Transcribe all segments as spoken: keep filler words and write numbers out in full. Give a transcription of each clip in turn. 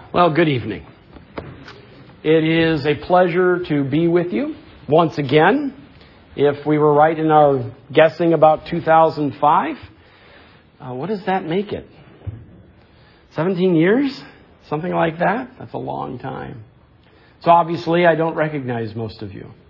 Well, good evening. It is a pleasure to be with you once again. If we were right in our guessing about two thousand five, uh, what does that make it? seventeen years? Something like that? That's a long time. So obviously I don't recognize most of you.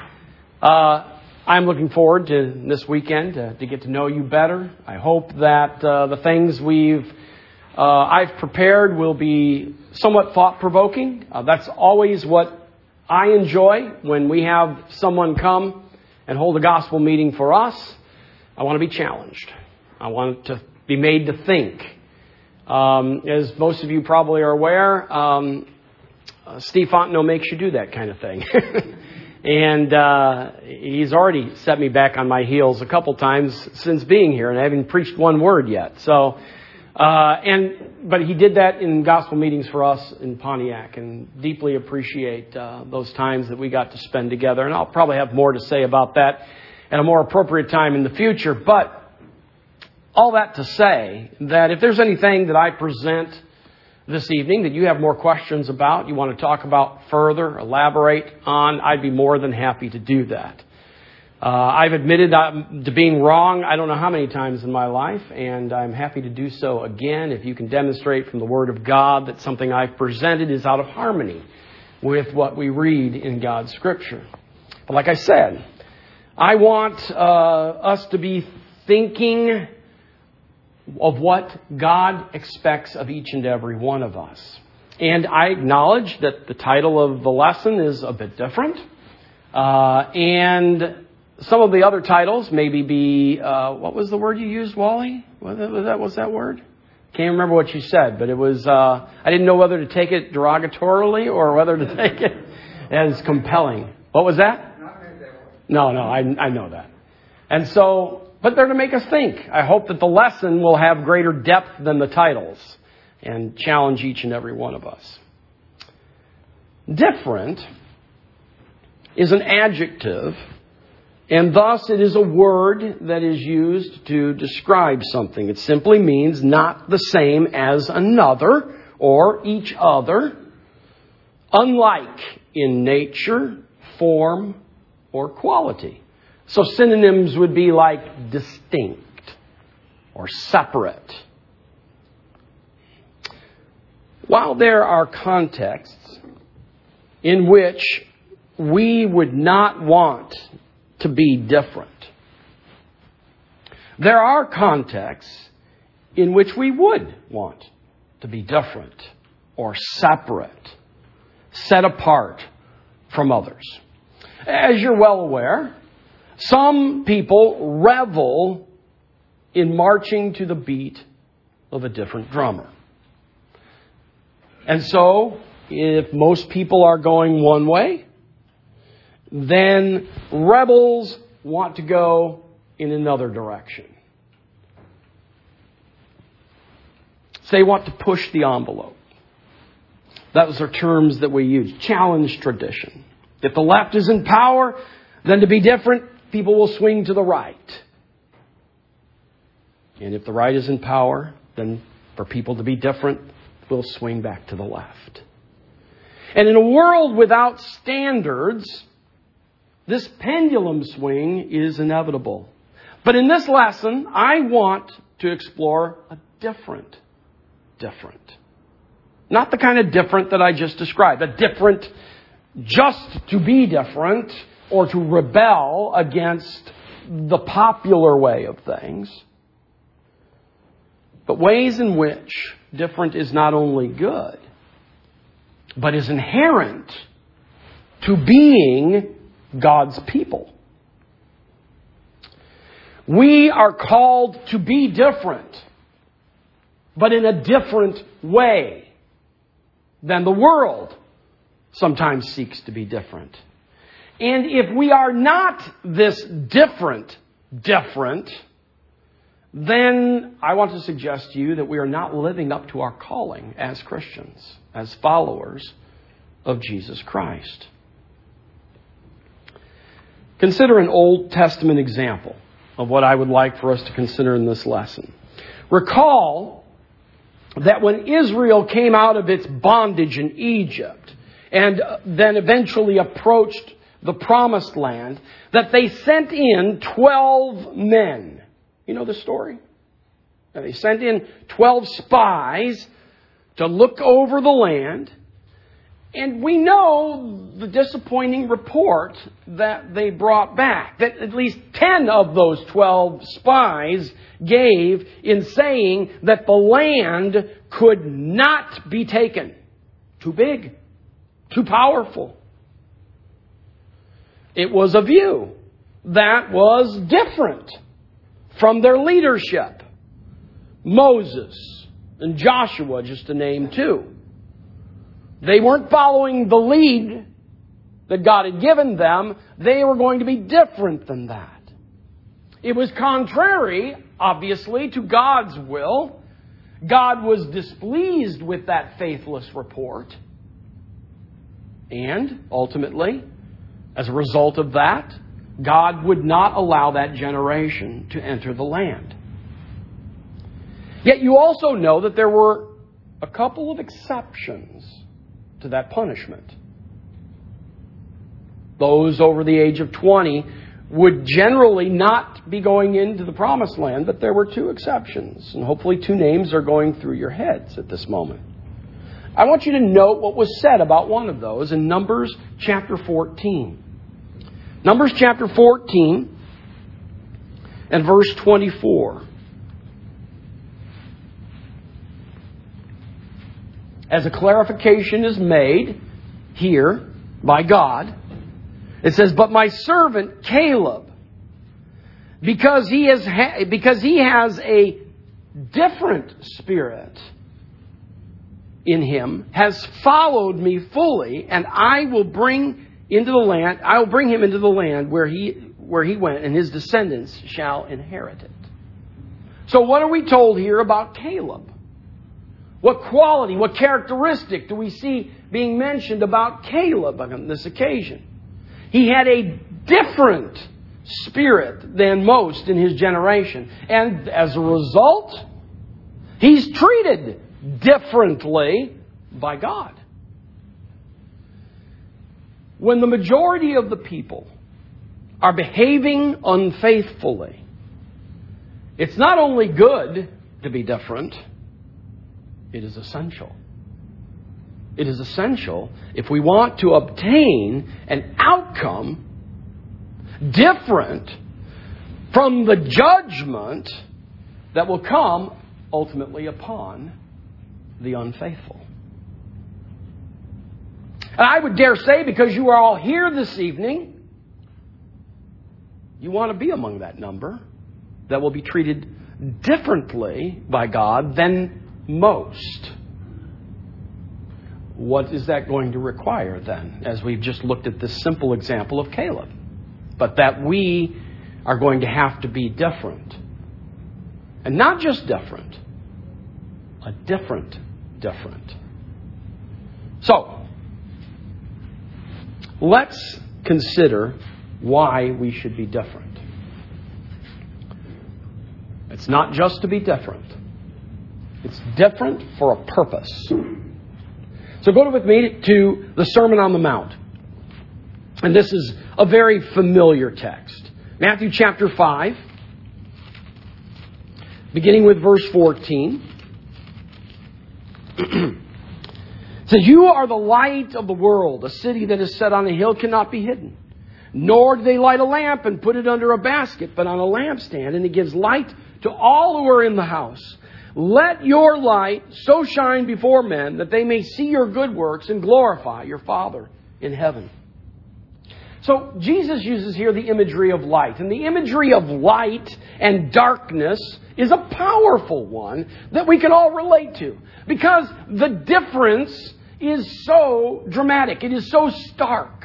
Uh, I'm looking forward to this weekend to, to get to know you better. I hope that uh, the things we've uh, I've prepared will be somewhat thought-provoking. Uh, that's always what I enjoy when we have someone come and hold a gospel meeting for us. I want to be challenged. I want to be made to think. Um, as most of you probably are aware, um, uh, Steve Fontenot makes you do that kind of thing. And uh, he's already set me back on my heels a couple times since being here, and I haven't preached one word yet. So, uh, and but he did that in gospel meetings for us in Pontiac, and deeply appreciate uh, those times that we got to spend together. And I'll probably have more to say about that at a more appropriate time in the future. But all that to say that if there's anything that I present this evening that you have more questions about, you want to talk about further, elaborate on, I'd be more than happy to do that. Uh, I've admitted to being wrong I don't know how many times in my life, and I'm happy to do so again if you can demonstrate from the Word of God that something I've presented is out of harmony with what we read in God's Scripture. But like I said, I want uh, us to be thinking of what God expects of each and every one of us. And I acknowledge that the title of the lesson is a bit different. Uh, and some of the other titles maybe be, uh, what was the word you used, Wally? Was that, was that, was that word? Can't remember what you said, but it was, uh, I didn't know whether to take it derogatorily or whether to take it as compelling. What was that? No, no, I, I know that. And so, but they're to make us think. I hope that the lesson will have greater depth than the titles and challenge each and every one of us. Different is an adjective, and thus it is a word that is used to describe something. It simply means not the same as another or each other, unlike in nature, form, or quality. So synonyms would be like distinct or separate. While there are contexts in which we would not want to be different, there are contexts in which we would want to be different or separate, set apart from others. As you're well aware, some people revel in marching to the beat of a different drummer. And so, if most people are going one way, then rebels want to go in another direction. So they want to push the envelope. Those are terms that we use. Challenge tradition. If the left is in power, then to be different, people will swing to the right. And if the right is in power, then for people to be different, we'll swing back to the left. And in a world without standards, this pendulum swing is inevitable. But in this lesson, I want to explore a different, different. Not the kind of different that I just described. A different just to be different, or to rebel against the popular way of things, but ways in which different is not only good, but is inherent to being God's people. We are called to be different, but in a different way than the world sometimes seeks to be different. And if we are not this different, different, then I want to suggest to you that we are not living up to our calling as Christians, as followers of Jesus Christ. Consider an Old Testament example of what I would like for us to consider in this lesson. Recall that when Israel came out of its bondage in Egypt and then eventually approached the Promised Land, that they sent in twelve men. You know the story? And they sent in twelve spies to look over the land. And we know the disappointing report that they brought back, that at least ten of those twelve spies gave in saying that the land could not be taken. Too big, too powerful. It was a view that was different from their leadership. Moses and Joshua, just to name two. They weren't following the lead that God had given them. They were going to be different than that. It was contrary, obviously, to God's will. God was displeased with that faithless report. And, ultimately, as a result of that, God would not allow that generation to enter the land. Yet you also know that there were a couple of exceptions to that punishment. Those over the age of twenty would generally not be going into the Promised Land, but there were two exceptions. And hopefully two names are going through your heads at this moment. I want you to note what was said about one of those in Numbers chapter fourteen. Numbers chapter fourteen and verse twenty-four. As a clarification is made here by God, it says, "But my servant Caleb, because he has ha- because he has a different spirit in him, has followed me fully, and I will bring into the land. I will bring him into the land where he where he went, and his descendants shall inherit it." So, what are we told here about Caleb? What quality, what characteristic do we see being mentioned about Caleb on this occasion? He had a different spirit than most in his generation. And as a result, he's treated differently by God. When the majority of the people are behaving unfaithfully, it's not only good to be different, it is essential. It is essential if we want to obtain an outcome different from the judgment that will come ultimately upon the unfaithful. And I would dare say, because you are all here this evening, you want to be among that number that will be treated differently by God than most. What is that going to require then, as we've just looked at this simple example of Caleb? But that we are going to have to be different. And not just different, a different different. So, let's consider why we should be different. It's not just to be different. It's different for a purpose. So go with me to the Sermon on the Mount. And this is a very familiar text. Matthew chapter five, beginning with verse fourteen. It says, "You are the light of the world. A city that is set on a hill cannot be hidden. Nor do they light a lamp and put it under a basket, but on a lampstand, and it gives light to all who are in the house. Let your light so shine before men that they may see your good works and glorify your Father in heaven." So Jesus uses here the imagery of light. And the imagery of light and darkness is a powerful one that we can all relate to. Because the difference is so dramatic. It is so stark.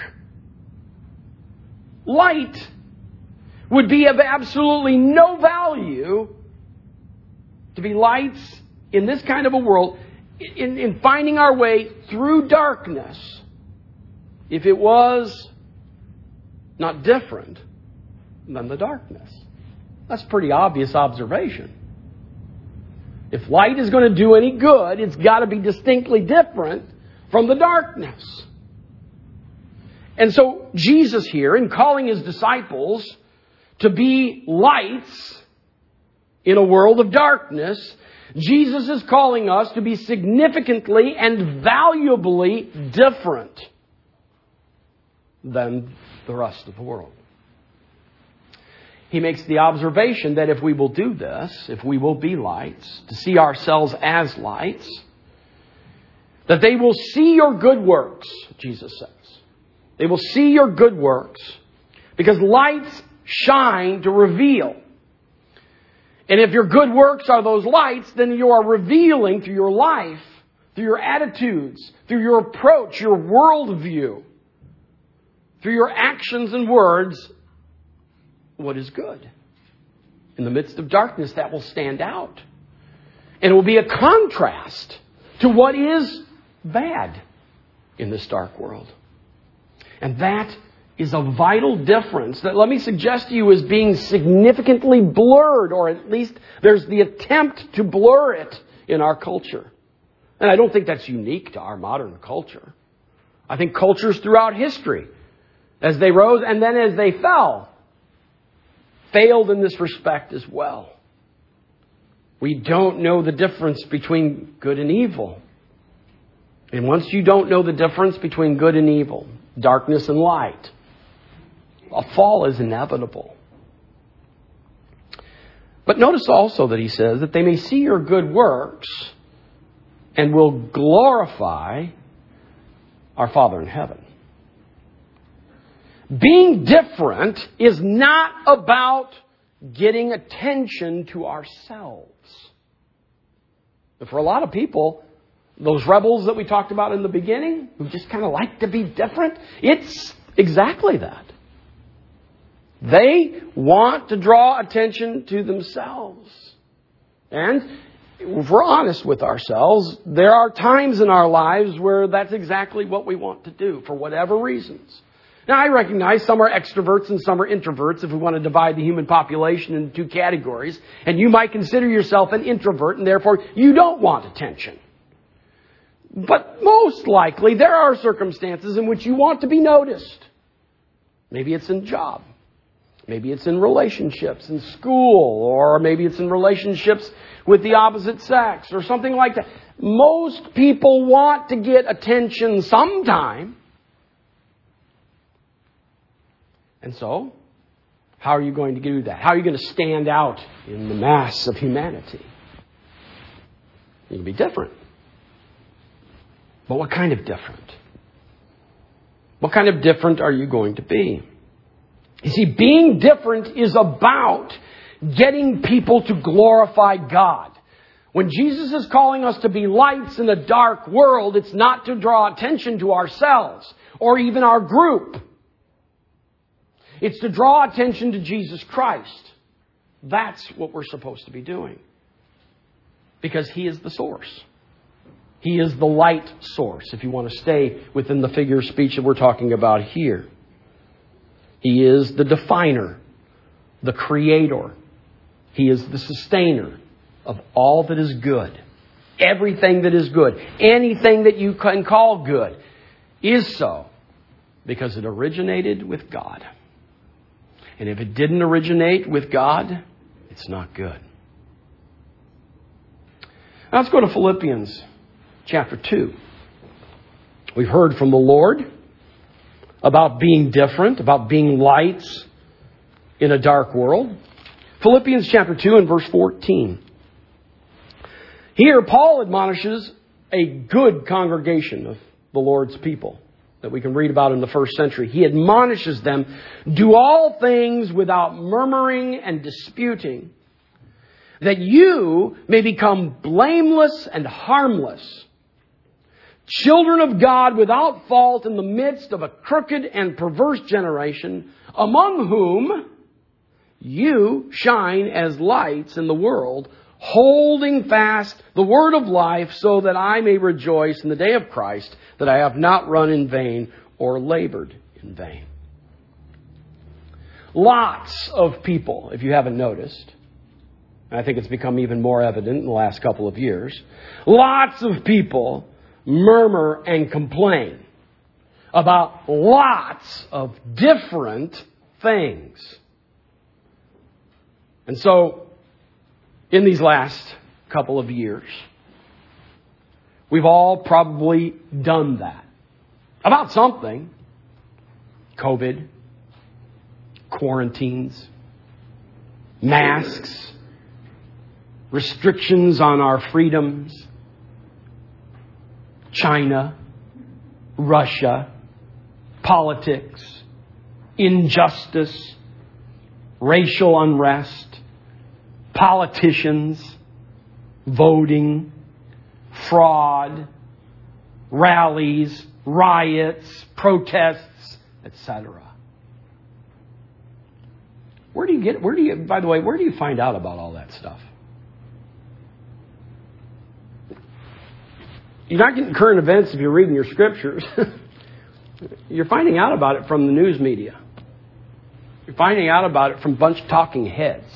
Light would be of absolutely no value to be lights in this kind of a world, in, in finding our way through darkness, if it was not different than the darkness. That's a pretty obvious observation. If light is going to do any good, it's got to be distinctly different from the darkness. And so Jesus here, in calling His disciples to be lights in a world of darkness, Jesus is calling us to be significantly and valuably different than the rest of the world. He makes the observation that if we will do this, if we will be lights, to see ourselves as lights, that they will see your good works, Jesus says. They will see your good works, because lights shine to reveal. And if your good works are those lights, then you are revealing through your life, through your attitudes, through your approach, your worldview, through your actions and words, what is good. In the midst of darkness, that will stand out. And it will be a contrast to what is bad in this dark world. And that is a vital difference that, let me suggest to you, is being significantly blurred, or at least there's the attempt to blur it in our culture. And I don't think that's unique to our modern culture. I think cultures throughout history, as they rose and then as they fell, failed in this respect as well. We don't know the difference between good and evil. And once you don't know the difference between good and evil, darkness and light, a fall is inevitable. But notice also that he says that they may see your good works and will glorify our Father in heaven. Being different is not about getting attention to ourselves. But for a lot of people, those rebels that we talked about in the beginning, who just kind of like to be different, it's exactly that. They want to draw attention to themselves. And if we're honest with ourselves, there are times in our lives where that's exactly what we want to do, for whatever reasons. Now, I recognize some are extroverts and some are introverts, if we want to divide the human population into two categories. And you might consider yourself an introvert, and therefore you don't want attention. But most likely, there are circumstances in which you want to be noticed. Maybe it's in job. Maybe it's in relationships, in school, or maybe it's in relationships with the opposite sex, or something like that. Most people want to get attention sometime. And so, how are you going to do that? How are you going to stand out in the mass of humanity? You can be different. But what kind of different? What kind of different are you going to be? You see, being different is about getting people to glorify God. When Jesus is calling us to be lights in a dark world, it's not to draw attention to ourselves or even our group. It's to draw attention to Jesus Christ. That's what we're supposed to be doing. Because He is the source. He is the light source, if you want to stay within the figure of speech that we're talking about here. He is the definer, the creator. He is the sustainer of all that is good. Everything that is good. Anything that you can call good is so because it originated with God. And if it didn't originate with God, it's not good. Now let's go to Philippians chapter two. We've heard from the Lord about being different, about being lights in a dark world. Philippians chapter two and verse fourteen. Here, Paul admonishes a good congregation of the Lord's people that we can read about in the first century. He admonishes them, do all things without murmuring and disputing, that you may become blameless and harmless, children of God without fault in the midst of a crooked and perverse generation, among whom you shine as lights in the world, holding fast the word of life, so that I may rejoice in the day of Christ, that I have not run in vain or labored in vain. Lots of people, if you haven't noticed, I think it's become even more evident in the last couple of years. Lots of people murmur and complain about lots of different things. And so, in these last couple of years, we've all probably done that. About something. COVID, quarantines, masks, restrictions on our freedoms, China, Russia, politics, injustice, racial unrest, politicians, voting, fraud, rallies, riots, protests, et cetera. Where do you get, where do you, by the way, where do you find out about all that stuff? You're not getting current events if you're reading your scriptures. You're finding out about it from the news media. You're finding out about it from a bunch of talking heads.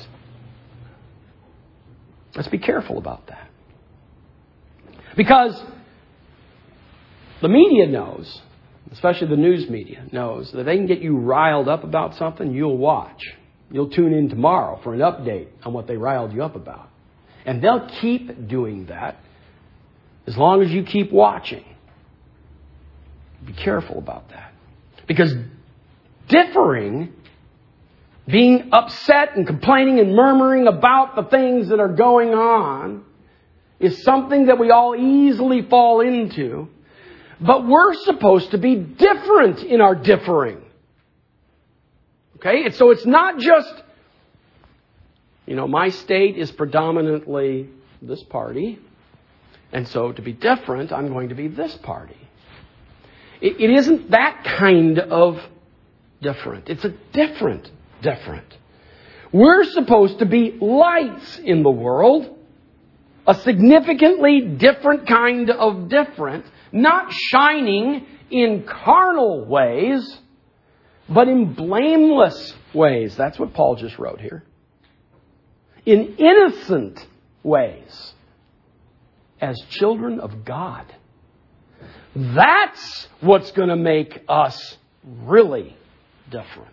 Let's be careful about that. Because the media knows, especially the news media knows, that they can get you riled up about something, you'll watch. You'll tune in tomorrow for an update on what they riled you up about. And they'll keep doing that as long as you keep watching. Be careful about that. Because differing, being upset and complaining and murmuring about the things that are going on, is something that we all easily fall into. But we're supposed to be different in our differing. Okay? And so it's not just, you know, my state is predominantly this party. And so to be different, I'm going to be this party. It, it isn't that kind of different. It's a different different. We're supposed to be lights in the world. A significantly different kind of different. Not shining in carnal ways, but in blameless ways. That's what Paul just wrote here. In innocent ways. As children of God. That's what's going to make us really different.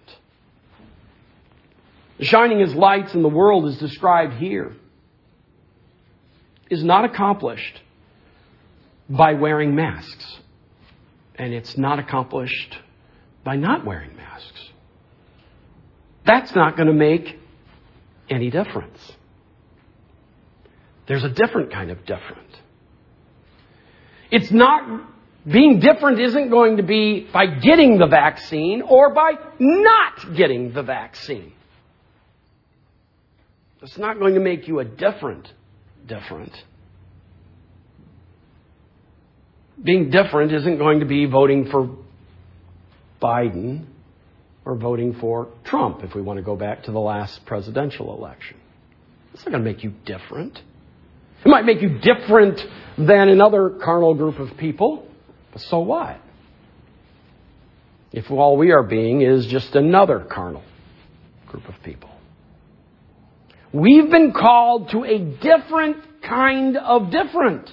Shining as lights in the world as described here is not accomplished by wearing masks. And it's not accomplished by not wearing masks. That's not going to make any difference. There's a different kind of different. It's not, being different isn't going to be by getting the vaccine or by not getting the vaccine. It's not going to make you a different different. Being different isn't going to be voting for Biden or voting for Trump, if we want to go back to the last presidential election. It's not going to make you different. It might make you different than another carnal group of people, but so what? If all we are being is just another carnal group of people. We've been called to a different kind of different.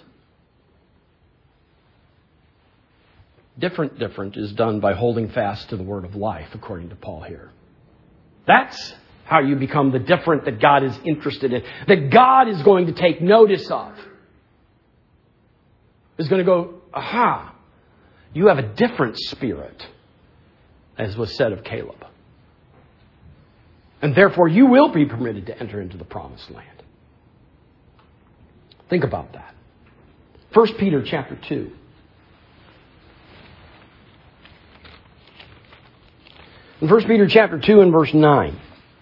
Different different is done by holding fast to the word of life, according to Paul here. That's how you become the different that God is interested in. That God is going to take notice of. Is going to go, aha, you have a different spirit, as was said of Caleb. And therefore you will be permitted to enter into the promised land. Think about that. First Peter chapter two. In First Peter chapter two and verse nine.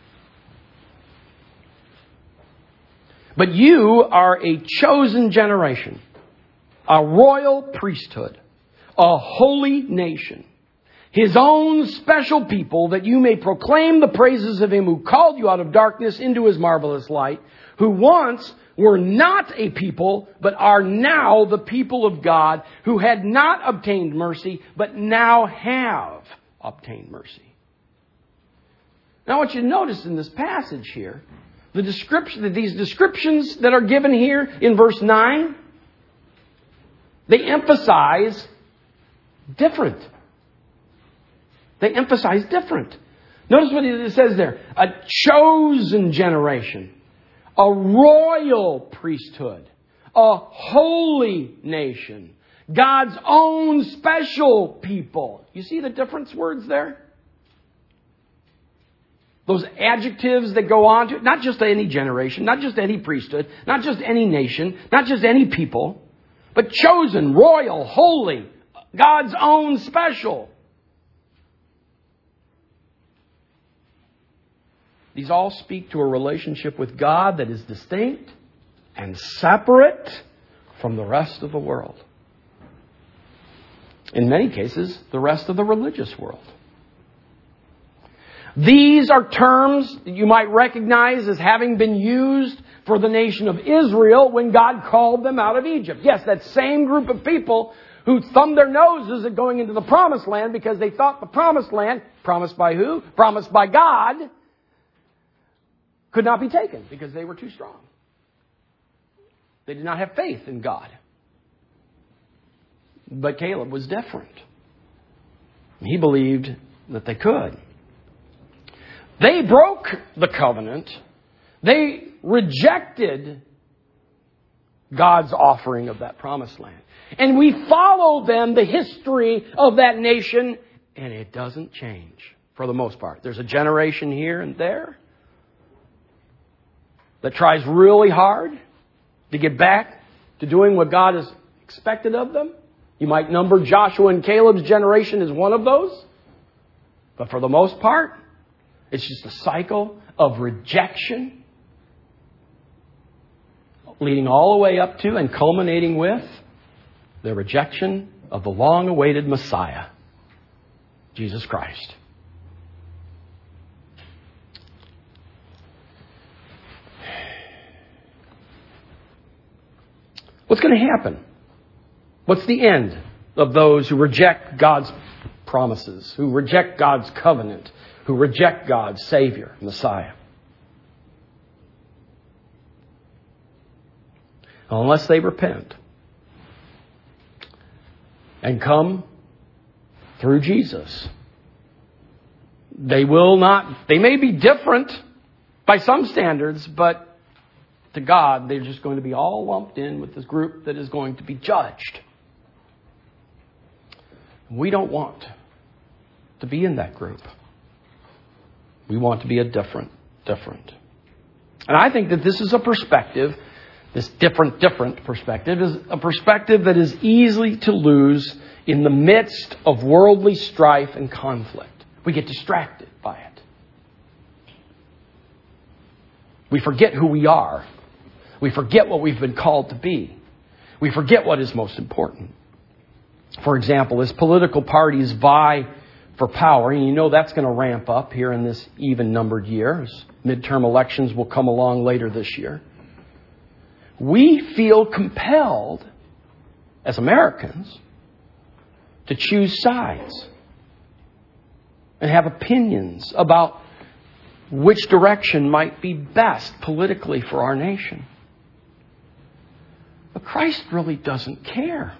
But you are a chosen generation, a royal priesthood, a holy nation, His own special people, that you may proclaim the praises of Him who called you out of darkness into His marvelous light, who once were not a people, but are now the people of God, who had not obtained mercy, but now have obtained mercy. Now, what you notice in this passage here, The description, these descriptions that are given here in verse nine, they emphasize different. They emphasize different. Notice what it says there. A chosen generation. A royal priesthood. A holy nation. God's own special people. You see the difference words there? Those adjectives that go on to it, not just any generation, not just any priesthood, not just any nation, not just any people, but chosen, royal, holy, God's own special. These all speak to a relationship with God that is distinct and separate from the rest of the world. In many cases, the rest of the religious world. These are terms that you might recognize as having been used for the nation of Israel when God called them out of Egypt. Yes, that same group of people who thumbed their noses at going into the promised land because they thought the promised land, promised by who? Promised by God, could not be taken because they were too strong. They did not have faith in God. But Caleb was different. He believed that they could. They broke the covenant. They rejected God's offering of that promised land. And we follow then the history of that nation, and it doesn't change for the most part. There's a generation here and there that tries really hard to get back to doing what God has expected of them. You might number Joshua and Caleb's generation as one of those. But for the most part, it's just a cycle of rejection, leading all the way up to and culminating with the rejection of the long-awaited Messiah, Jesus Christ. What's going to happen? What's the end of those who reject God's promises, who reject God's covenant, who reject God's Savior, Messiah? Unless they repent and come through Jesus, they will not, they may be different by some standards, but to God, they're just going to be all lumped in with this group that is going to be judged. We don't want to be in that group. We want to be a different, different. And I think that this is a perspective, this different, different perspective, is a perspective that is easy to lose in the midst of worldly strife and conflict. We get distracted by it. We forget who we are. We forget what we've been called to be. We forget what is most important. For example, as political parties vie for power, and you know that's going to ramp up here in this even-numbered year, as midterm elections will come along later this year, we feel compelled, as Americans, to choose sides and have opinions about which direction might be best politically for our nation. But Christ really doesn't care.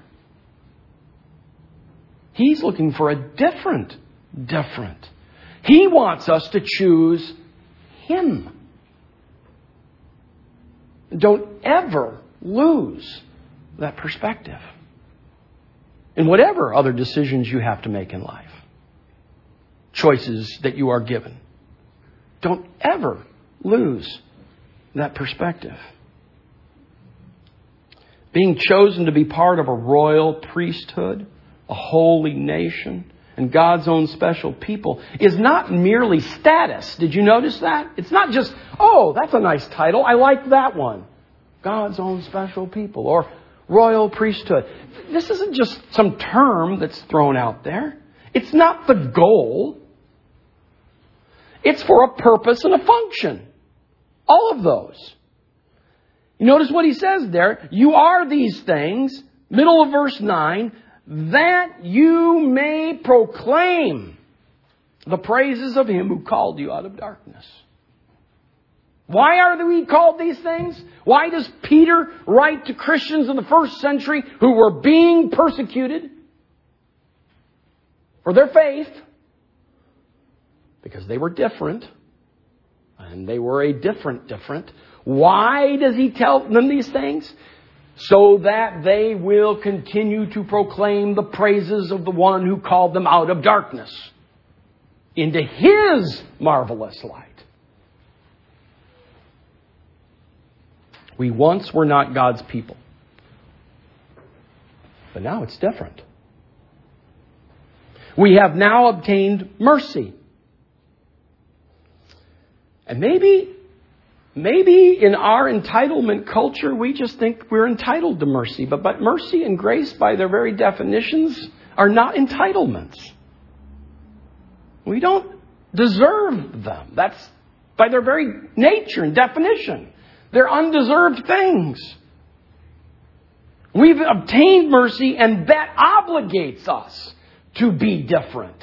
He's looking for a different, different. He wants us to choose Him. Don't ever lose that perspective in whatever other decisions you have to make in life. Choices that you are given. Don't ever lose that perspective. Being chosen to be part of a royal priesthood, a holy nation, and God's own special people is not merely status. Did you notice that? It's not just, oh, that's a nice title. I like that one. God's own special people or royal priesthood. This isn't just some term that's thrown out there. It's not the goal. It's for a purpose and a function. All of those. You notice what he says there. You are these things, middle of verse nine, that you may proclaim the praises of Him who called you out of darkness. Why are we called these things? Why does Peter write to Christians in the first century who were being persecuted for their faith? Because they were different. And they were a different different. Why does he tell them these things? So that they will continue to proclaim the praises of the one who called them out of darkness into His marvelous light. We once were not God's people. But now it's different. We have now obtained mercy. And maybe, maybe in our entitlement culture, we just think we're entitled to mercy. But, but mercy and grace, by their very definitions, are not entitlements. We don't deserve them. That's by their very nature and definition. They're undeserved things. We've obtained mercy, and that obligates us to be different.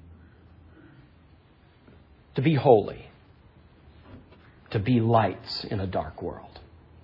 To be holy. To be lights in a dark world.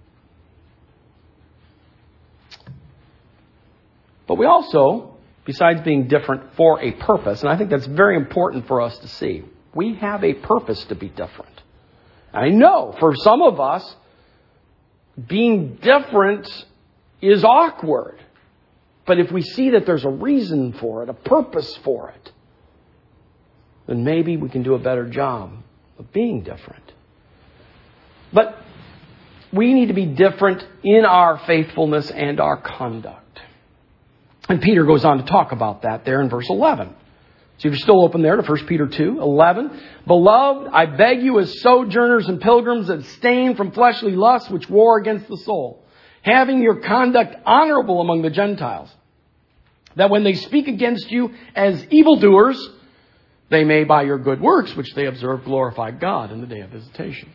But we also, besides being different for a purpose, and I think that's very important for us to see, we have a purpose to be different. I know for some of us, being different is awkward. But if we see that there's a reason for it, a purpose for it, then maybe we can do a better job of being different. But we need to be different in our faithfulness and our conduct. And Peter goes on to talk about that there in verse eleven. So if you're still open there to First Peter two, eleven. Beloved, I beg you as sojourners and pilgrims, abstain from fleshly lusts which war against the soul, having your conduct honorable among the Gentiles, that when they speak against you as evildoers, they may by your good works which they observe glorify God in the day of visitation.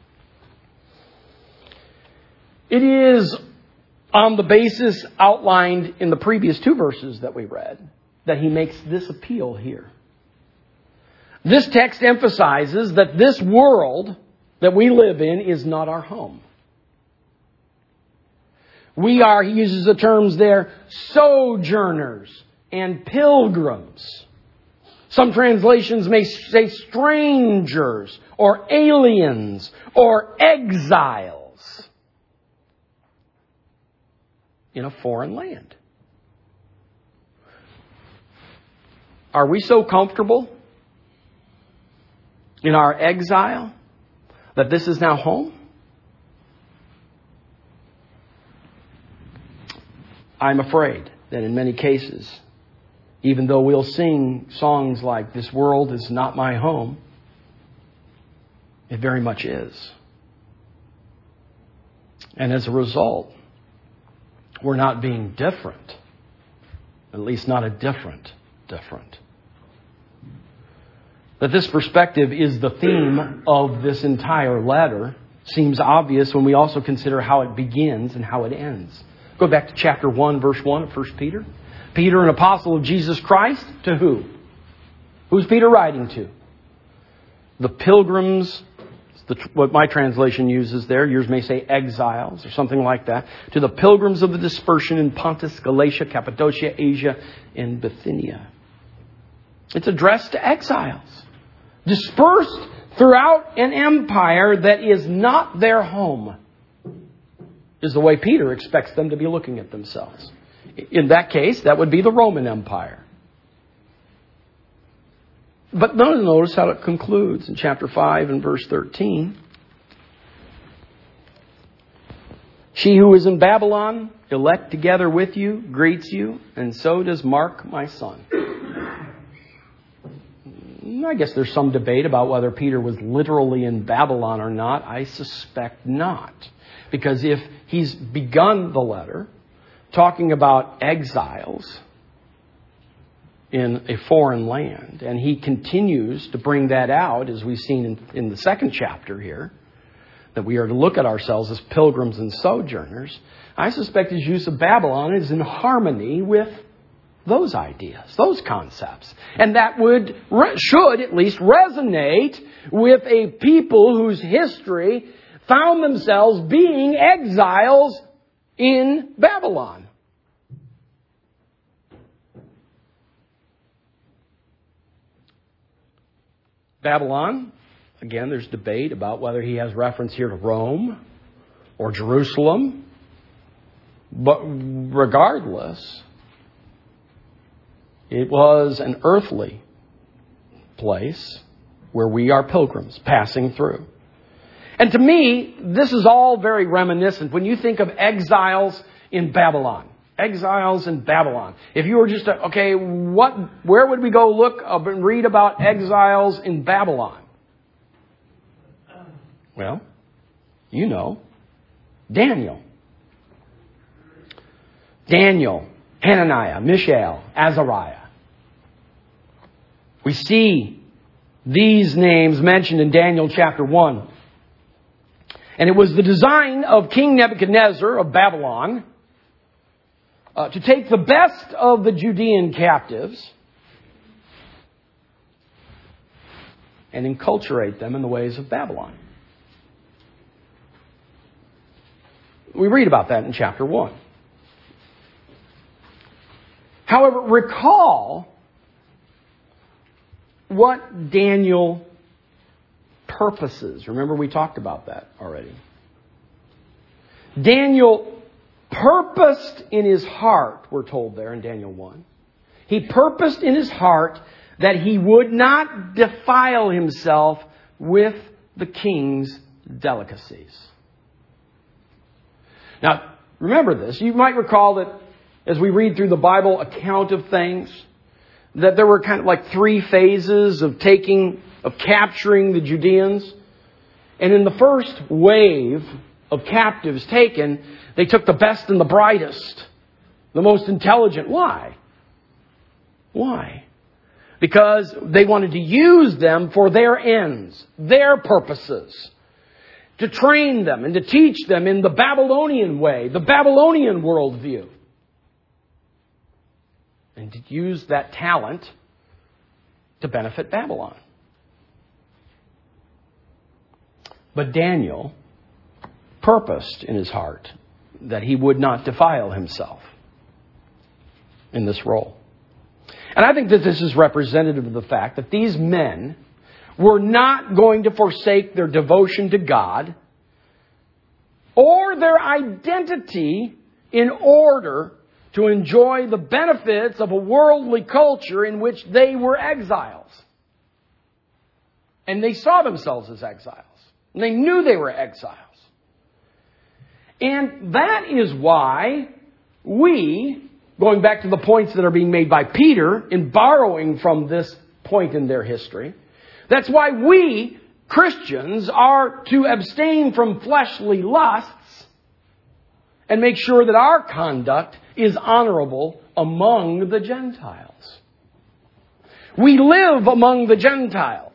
It is on the basis outlined in the previous two verses that we read that he makes this appeal here. This text emphasizes that this world that we live in is not our home. We are, he uses the terms there, sojourners and pilgrims. Some translations may say strangers or aliens or exiles in a foreign land. Are we so comfortable in our exile that this is now home? I'm afraid that in many cases, even though we'll sing songs like "This world is not my home," it very much is. And as a result, we're not being different. At least not a different different. That this perspective is the theme of this entire letter seems obvious when we also consider how it begins and how it ends. Go back to chapter one, verse one of First Peter. Peter, an apostle of Jesus Christ, to who? Who's Peter writing to? The pilgrims, the, what my translation uses there. Yours may say exiles or something like that. To the pilgrims of the dispersion in Pontus, Galatia, Cappadocia, Asia, and Bithynia. It's addressed to exiles. Dispersed throughout an empire that is not their home. Is the way Peter expects them to be looking at themselves. In that case, that would be the Roman Empire. But notice how it concludes in chapter five and verse thirteen. She who is in Babylon, elect together with you, greets you, and so does Mark, my son. I guess there's some debate about whether Peter was literally in Babylon or not. I suspect not. Because if he's begun the letter talking about exiles in a foreign land, and he continues to bring that out, as we've seen in, in the second chapter here, that we are to look at ourselves as pilgrims and sojourners, I suspect his use of Babylon is in harmony with those ideas, those concepts. And that would, should at least resonate with a people whose history found themselves being exiles in Babylon. Babylon, again, there's debate about whether he has reference here to Rome or Jerusalem. But regardless, it was an earthly place where we are pilgrims passing through. And to me, this is all very reminiscent when you think of exiles in Babylon. Exiles in Babylon. If you were just, to, okay, what, where would we go look and read about exiles in Babylon? Well, you know, Daniel. Daniel, Hananiah, Mishael, Azariah. We see these names mentioned in Daniel chapter one. And it was the design of King Nebuchadnezzar of Babylon uh, to take the best of the Judean captives and enculturate them in the ways of Babylon. We read about that in chapter one. However, recall what Daniel purposes. Remember, we talked about that already. Daniel purposed in his heart, we're told there in Daniel one. He purposed in his heart that he would not defile himself with the king's delicacies. Now, remember this. You might recall that as we read through the Bible account of things, that there were kind of like three phases of taking, of capturing the Judeans. And in the first wave of captives taken, they took the best and the brightest, the most intelligent. Why? Why? Because they wanted to use them for their ends, their purposes. To train them and to teach them in the Babylonian way, the Babylonian worldview. And to use that talent to benefit Babylon. But Daniel purposed in his heart that he would not defile himself in this role. And I think that this is representative of the fact that these men were not going to forsake their devotion to God or their identity in order to enjoy the benefits of a worldly culture in which they were exiles. And they saw themselves as exiles. And they knew they were exiles. And that is why we, going back to the points that are being made by Peter in borrowing from this point in their history, that's why we, Christians, are to abstain from fleshly lusts and make sure that our conduct is honorable among the Gentiles. We live among the Gentiles,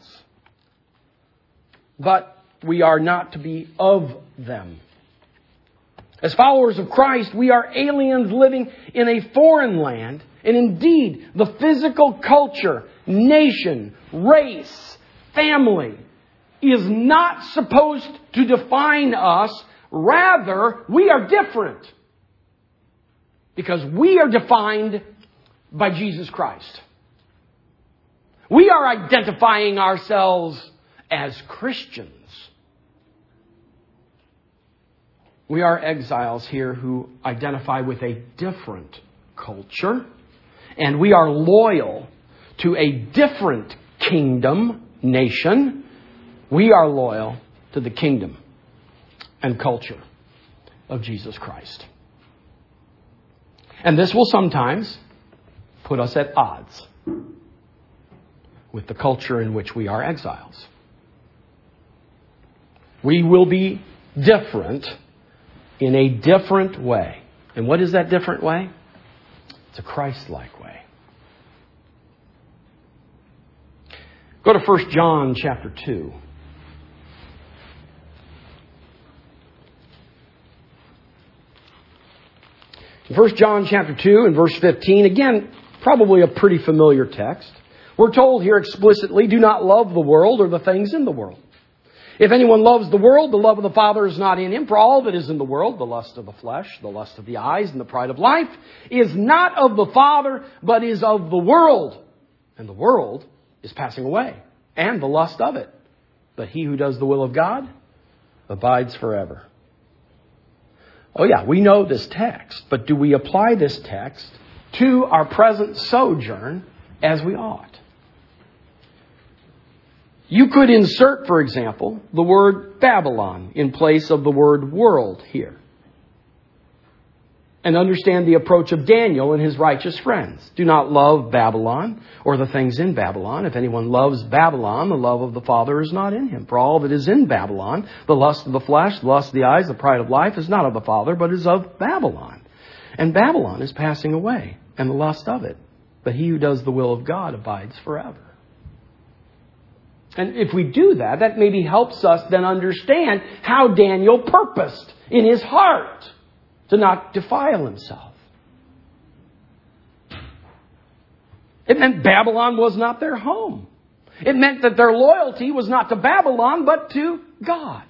but we are not to be of them. As followers of Christ, we are aliens living in a foreign land, and indeed, the physical culture, nation, race, family is not supposed to define us. Rather, we are different because we are defined by Jesus Christ. We are identifying ourselves as Christians. We are exiles here who identify with a different culture, and we are loyal to a different kingdom, nation. We are loyal to the kingdom and culture of Jesus Christ. And this will sometimes put us at odds with the culture in which we are exiles. We will be different in a different way. And what is that different way? It's a Christ-like way. Go to First John chapter two. In First John chapter two and verse fifteen, again, Probably a pretty familiar text. We're told here explicitly, do not love the world or the things in the world. If anyone loves the world, the love of the Father is not in him. For all that is in the world, the lust of the flesh, the lust of the eyes, and the pride of life, is not of the Father, but is of the world. And the world is passing away, and the lust of it. But he who does the will of God abides forever. Oh yeah, we know this text, but do we apply this text to our present sojourn as we ought? You could insert, for example, the word Babylon in place of the word world here. And understand the approach of Daniel and his righteous friends. Do not love Babylon or the things in Babylon. If anyone loves Babylon, the love of the Father is not in him. For all that is in Babylon, the lust of the flesh, the lust of the eyes, the pride of life, is not of the Father, but is of Babylon. And Babylon is passing away, and the lust of it. But he who does the will of God abides forever. And if we do that, that maybe helps us then understand how Daniel purposed in his heart to not defile himself. It meant Babylon was not their home. It meant that their loyalty was not to Babylon, but to God.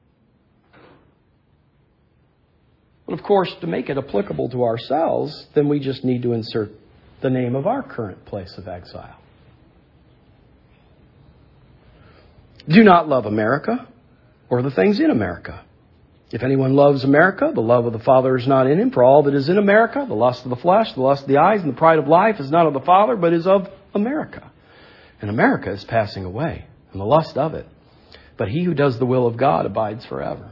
But of course, to make it applicable to ourselves, then we just need to insert the name of our current place of exile. Do not love America or the things in America. If anyone loves America, the love of the Father is not in him. For all that is in America, the lust of the flesh, the lust of the eyes, and the pride of life is not of the Father, but is of America. And America is passing away, and the lust of it. But he who does the will of God abides forever.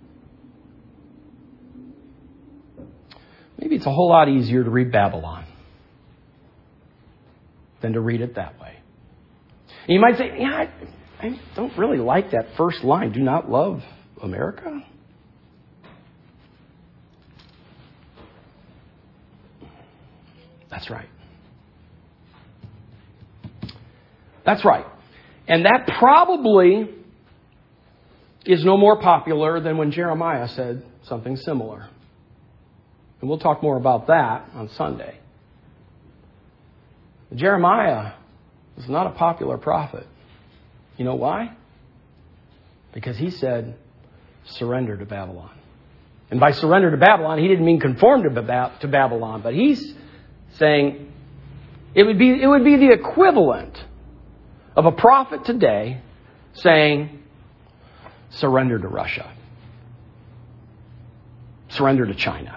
Maybe it's a whole lot easier to read Babylon than to read it that way. And you might say, yeah, I, I don't really like that first line. Do not love America. That's right. That's right. And that probably is no more popular than when Jeremiah said something similar. And we'll talk more about that on Sunday. Jeremiah was not a popular prophet. You know why? Because he said, surrender to Babylon. And by surrender to Babylon, he didn't mean conform to Babylon, but he's saying it would be it would be the equivalent of a prophet today saying, surrender to Russia. Surrender to China.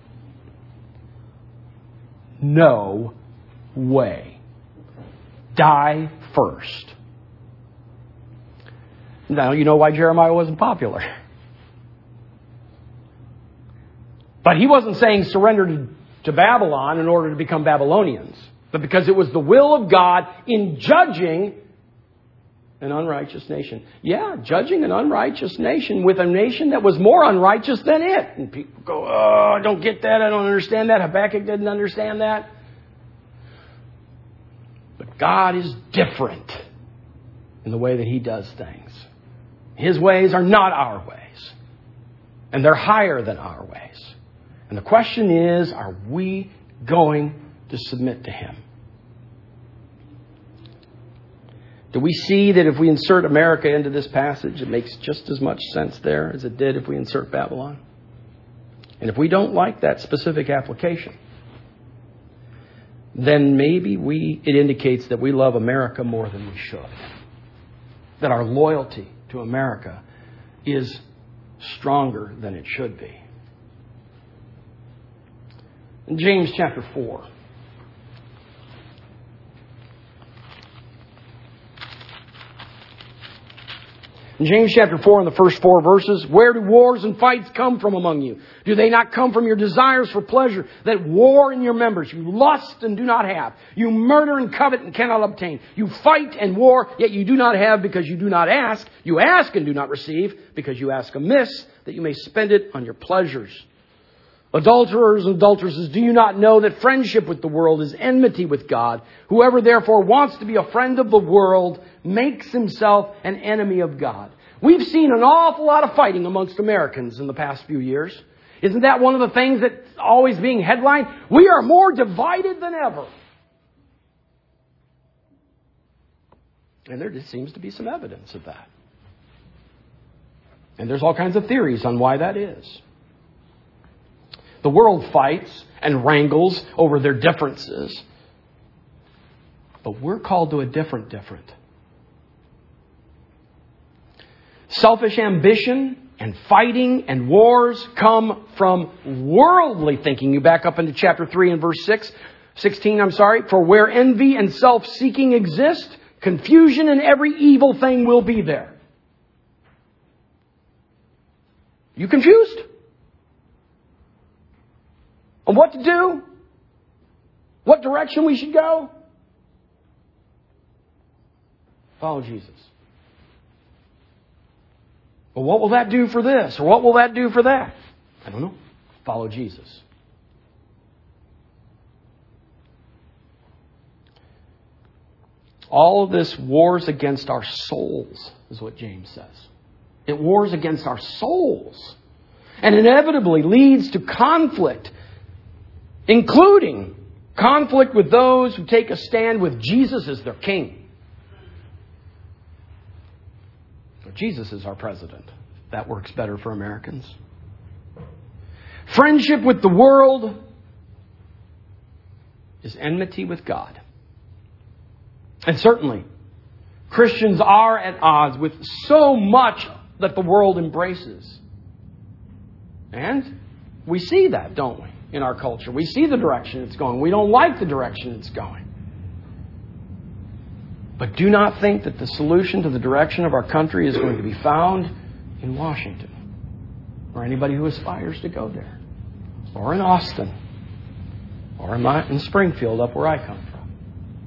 No way. Die first. Now you know why Jeremiah wasn't popular. But he wasn't saying surrender to, to Babylon in order to become Babylonians, but because it was the will of God in judging an unrighteous nation. Yeah, judging an unrighteous nation with a nation that was more unrighteous than it. And people go, oh, I don't get that. I don't understand that. Habakkuk didn't understand that. But God is different in the way that he does things. His ways are not our ways. And they're higher than our ways. And the question is, are we going to submit to him? Do we see that if we insert America into this passage, it makes just as much sense there as it did if we insert Babylon? And if we don't like that specific application, then maybe we it indicates that we love America more than we should. That our loyalty to America is stronger than it should be. In James chapter four. In James chapter four, in the first four verses, where do wars and fights come from among you? Do they not come from your desires for pleasure that war in your members? You lust and do not have. You murder and covet and cannot obtain. You fight and war, yet you do not have because you do not ask. You ask and do not receive because you ask amiss, that you may spend it on your pleasures. Adulterers and adulteresses, do you not know that friendship with the world is enmity with God? Whoever therefore wants to be a friend of the world makes himself an enemy of God. We've seen an awful lot of fighting amongst Americans in the past few years. Isn't that one of the things that's always being headlined? We are more divided than ever. And there just seems to be some evidence of that. And there's all kinds of theories on why that is. The world fights and wrangles over their differences. But we're called to a different different. Selfish ambition and fighting and wars come from worldly thinking. You back up into chapter three and verse six, sixteen, I'm sorry. For where envy and self-seeking exist, confusion and every evil thing will be there. You confused? On what to do? What direction we should go? Follow Jesus. Well, what will that do for this? Or what will that do for that? I don't know. Follow Jesus. All of this wars against our souls, is what James says. It wars against our souls. And inevitably leads to conflict, including conflict with those who take a stand with Jesus as their king. Jesus is our president. That works better for Americans. Friendship with the world is enmity with God. And certainly, Christians are at odds with so much that the world embraces. And we see that, don't we, in our culture? We see the direction it's going. We don't like the direction it's going. But do not think that the solution to the direction of our country is going to be found in Washington or anybody who aspires to go there, or in Austin, or in, my, in Springfield, up where I come from.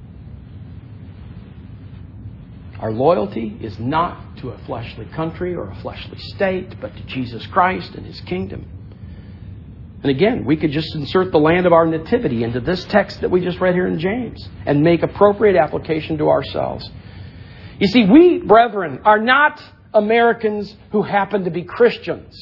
Our loyalty is not to a fleshly country or a fleshly state, but to Jesus Christ and His kingdom. And again, we could just insert the land of our nativity into this text that we just read here in James and make appropriate application to ourselves. You see, we, brethren, are not Americans who happen to be Christians.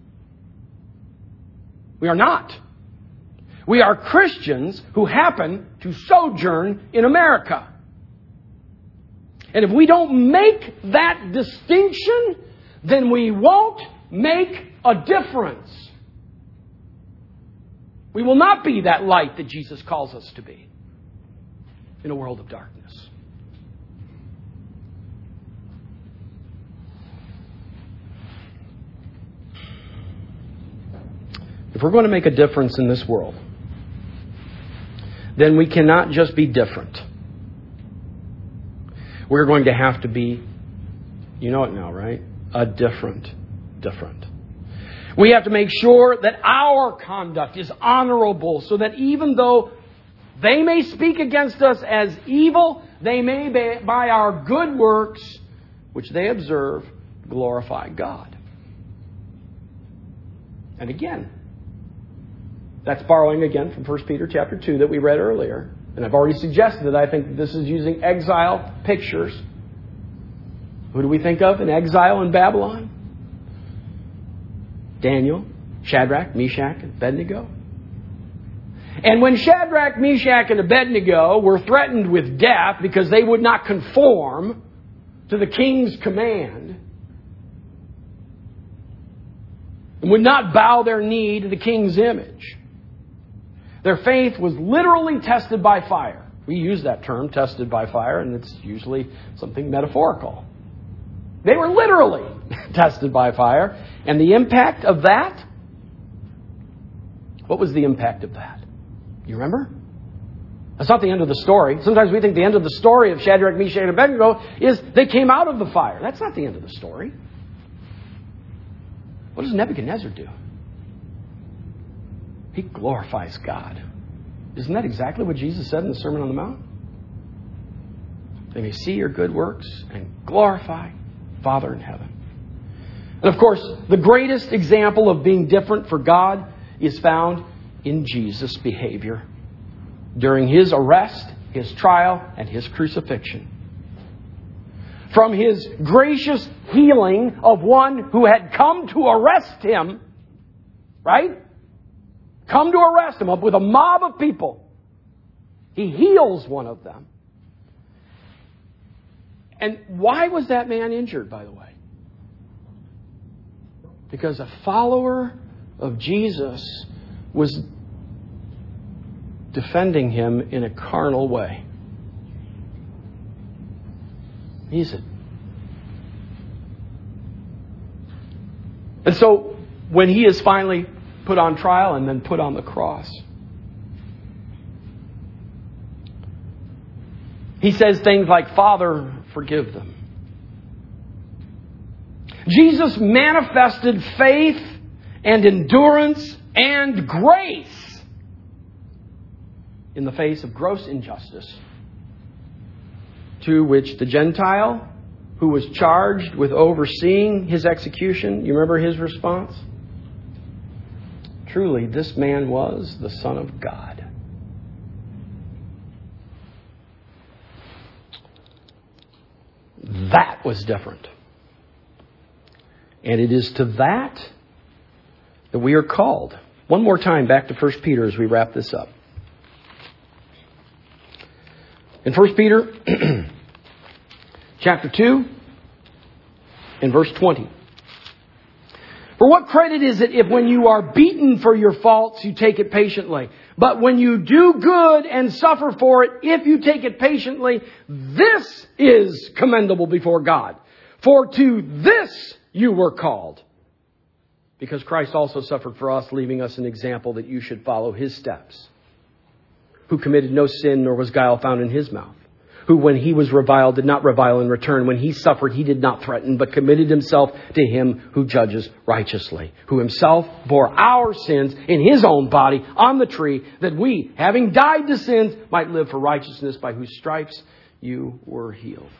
We are not. We are Christians who happen to sojourn in America. And if we don't make that distinction, then we won't make a difference. We will not be that light that Jesus calls us to be in a world of darkness. If we're going to make a difference in this world, then we cannot just be different. We're going to have to be, you know it now, right? A different, different. We have to make sure that our conduct is honorable so that even though they may speak against us as evil, they may, by our good works, which they observe, glorify God. And again, that's borrowing again from First Peter chapter two that we read earlier. And I've already suggested that I think this is using exile pictures. Who do we think of in exile in Babylon? Daniel, Shadrach, Meshach, and Abednego. And when Shadrach, Meshach, and Abednego were threatened with death because they would not conform to the king's command and would not bow their knee to the king's image, their faith was literally tested by fire. We use that term, tested by fire, and it's usually something metaphorical. They were literally tested by fire. And the impact of that? What was the impact of that? You remember? That's not the end of the story. Sometimes we think the end of the story of Shadrach, Meshach, and Abednego is they came out of the fire. That's not the end of the story. What does Nebuchadnezzar do? He glorifies God. Isn't that exactly what Jesus said in the Sermon on the Mount? They may see your good works and glorify Father in heaven. And of course, the greatest example of being different for God is found in Jesus' behavior during His arrest, His trial, and His crucifixion. From His gracious healing of one who had come to arrest Him, right? Come to arrest Him up with a mob of people. He heals one of them. And why was that man injured, by the way? Because a follower of Jesus was defending him in a carnal way. He said. And so, when he is finally put on trial and then put on the cross, he says things like, Father, forgive them. Jesus manifested faith and endurance and grace in the face of gross injustice, to which the Gentile who was charged with overseeing his execution, you remember his response? Truly, this man was the Son of God. That was different. And it is to that that we are called. One more time back to First Peter as we wrap this up. In First Peter chapter two and verse twenty. For what credit is it if when you are beaten for your faults, you take it patiently? But when you do good and suffer for it, if you take it patiently, this is commendable before God. For to this you were called. Because Christ also suffered for us, leaving us an example that you should follow his steps. Who committed no sin, nor was guile found in his mouth. Who, when he was reviled, did not revile in return. When he suffered, he did not threaten, but committed himself to him who judges righteously. Who himself bore our sins in his own body on the tree, that we, having died to sins, might live for righteousness, by whose stripes you were healed.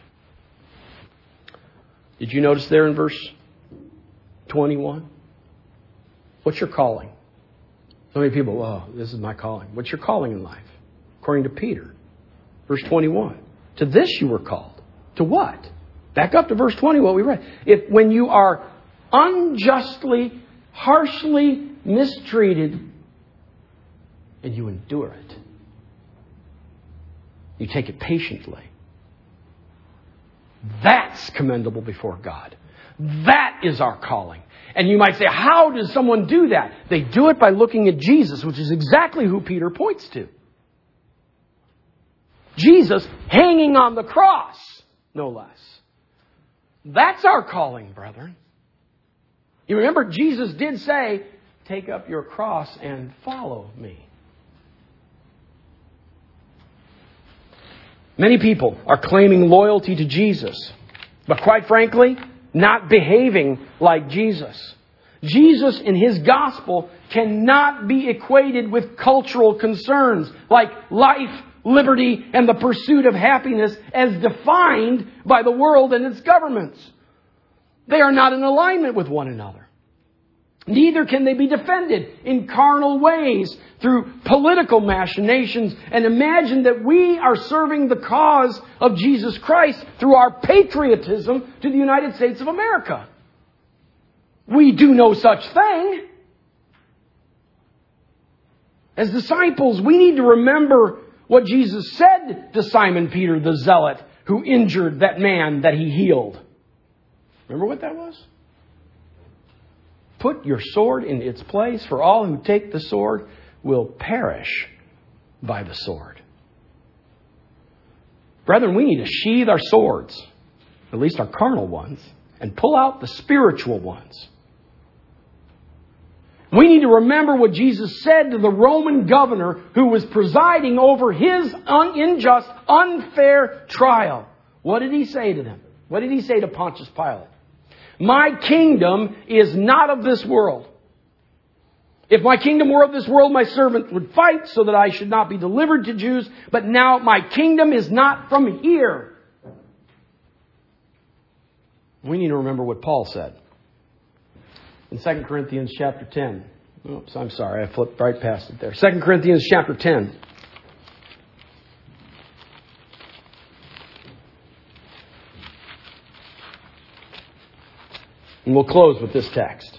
Did you notice there in verse twenty-one? What's your calling? So many people, oh, this is my calling. What's your calling in life? According to Peter, verse twenty-one. To this you were called. To what? Back up to verse twenty, what we read. If when you are unjustly, harshly mistreated, and you endure it, you take it patiently. That's commendable before God. That is our calling. And you might say, how does someone do that? They do it by looking at Jesus, which is exactly who Peter points to. Jesus hanging on the cross, no less. That's our calling, brethren. You remember, Jesus did say, take up your cross and follow me. Many people are claiming loyalty to Jesus, but quite frankly, not behaving like Jesus. Jesus in his gospel cannot be equated with cultural concerns like life, liberty, and the pursuit of happiness as defined by the world and its governments. They are not in alignment with one another. Neither can they be defended in carnal ways through political machinations and imagine that we are serving the cause of Jesus Christ through our patriotism to the United States of America. We do no such thing. As disciples, we need to remember what Jesus said to Simon Peter, the zealot, who injured that man that he healed. Remember what that was? Put your sword in its place, for all who take the sword will perish by the sword. Brethren, we need to sheathe our swords, at least our carnal ones, and pull out the spiritual ones. We need to remember what Jesus said to the Roman governor who was presiding over his unjust, unfair trial. What did he say to them? What did he say to Pontius Pilate? My kingdom is not of this world. If my kingdom were of this world, my servant would fight so that I should not be delivered to Jews. But now my kingdom is not from here. We need to remember what Paul said. In Second Corinthians chapter ten. Oops, I'm sorry. I flipped right past it there. Second Corinthians chapter ten. And we'll close with this text.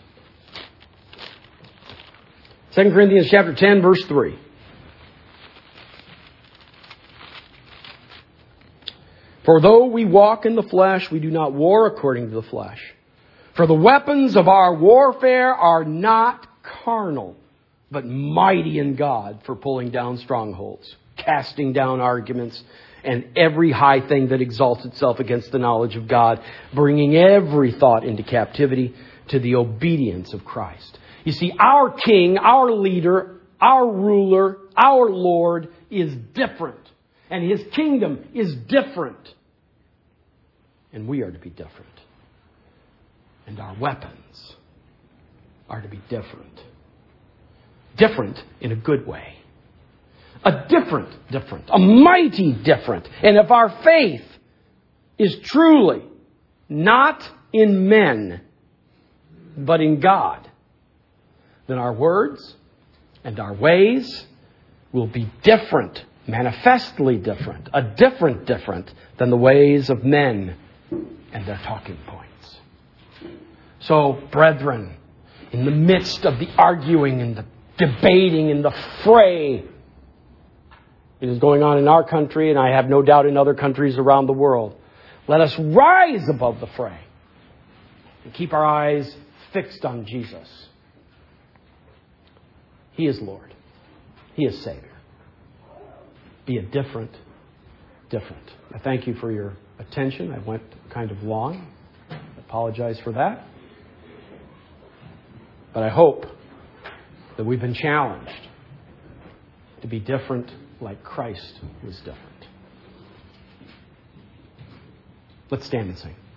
Second Corinthians chapter ten, verse three. For though we walk in the flesh, we do not war according to the flesh. For the weapons of our warfare are not carnal, but mighty in God for pulling down strongholds, casting down arguments, and every high thing that exalts itself against the knowledge of God, bringing every thought into captivity to the obedience of Christ. You see, our King, our leader, our ruler, our Lord is different. And His kingdom is different. And we are to be different. And our weapons are to be different. Different in a good way. A different different. A mighty different. And if our faith is truly not in men, but in God, then our words and our ways will be different. Manifestly different, a different different than the ways of men and their talking points. So, brethren, in the midst of the arguing and the debating and the fray that is going on in our country, and I have no doubt in other countries around the world, let us rise above the fray and keep our eyes fixed on Jesus. He is Lord. He is Savior. Be a different, different. I thank you for your attention. I went kind of long. I apologize for that. But I hope that we've been challenged to be different like Christ was different. Let's stand and sing.